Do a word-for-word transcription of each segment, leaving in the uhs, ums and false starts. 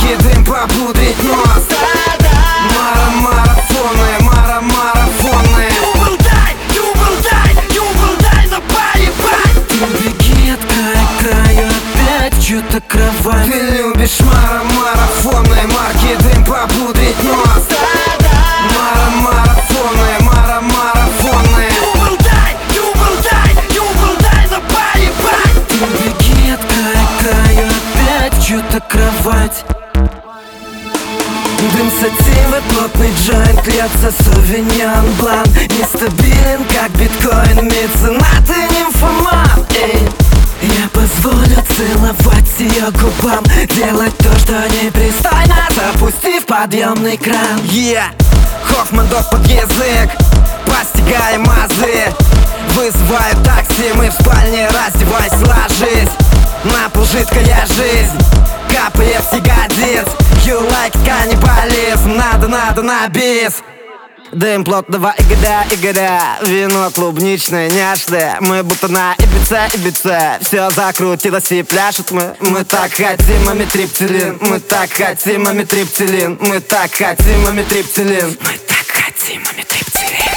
марки дым попудрить нос. Мара марафонная, мара марафонная. You will die, you will die, you will die на поебать. Ты беги от края к краю, опять чё-то кровать. Ты любишь мара марафонная, марки дым попудрить нос. Мара марафонная, мара марафонная. You will die, you will die, you will die на поебать. Ты беги от края к краю, опять чё-то кровать. Дым сативы, плотный джойнт, льется сувеньон блан. Нестабилен, как биткоин, меценат и нимфоман. Эй, я позволю целовать ее губам, делать то, что непристойно, запустив подъемный кран. Yeah, Хоффман док под язык, постигаем азы. Вызываю такси, мы в спальне, раздевайся, ложись. На пол жидкая жизнь, капает с ягодиц. You like каннибализм, надо, надо на бис. Дым плотного игоря, игоря, вино клубничное, няшное. Мы будто на Ибице, Ибице. Все закрутилось и пляшут мы. Мы так хотим амитриптилин, мы так хотим амитриптилин, мы так хотим амитриптилин, мы так хотим амитриптилин.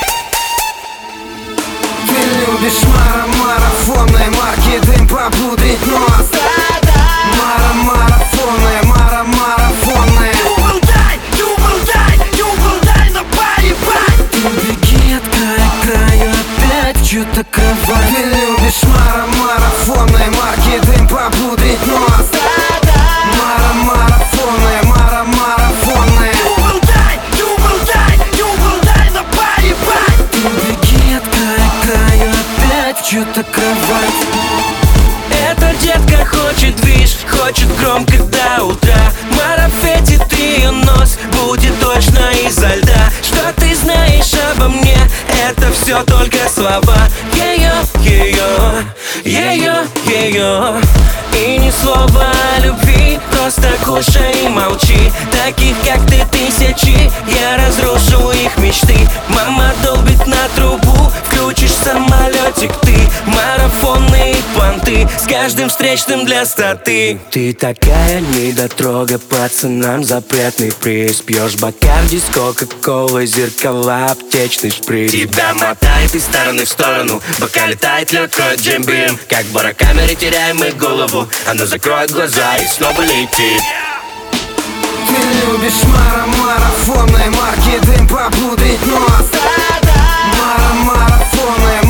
Ты любишь мара марафонная, марки дым попудрить нос. Мара марафонная, мара марафонная. You will die, you will die, you will die на поебать. Ты беги от края к краю, опять чё-то кровать. Ты любишь мара марафонная, марки дым попудрить нос. Мара марафонная, мара марафонная. You will die, you will die, you will die на поебать. Ты беги от края к краю, опять чё-то кровать. Эта детка хочет движ, хочет громко до утра. Марафетит ее нос, будет точно изо льда. Что ты знаешь обо мне? Это все только слова. Ее, ее, ее, ее. И ни слова о любви, просто кушай и молчи. Таких как ты тысячи, я разрушу их мечты. Мама долбит на трубу, включишь самолетик ты. Марафонные понты, с каждым встречным для статы. Ты такая недотрога, пацанам запретный приз. Пьешь бакарди с кока-колой, зеркала, аптечный шприц. Тебя мотает из стороны в сторону, бока летает легко джимбим. Как в барокамере теряем мы голову, она закроет глаза и снова летит. Ты любишь мара марафонная, марки дым попудрить нос. Мара марафонная,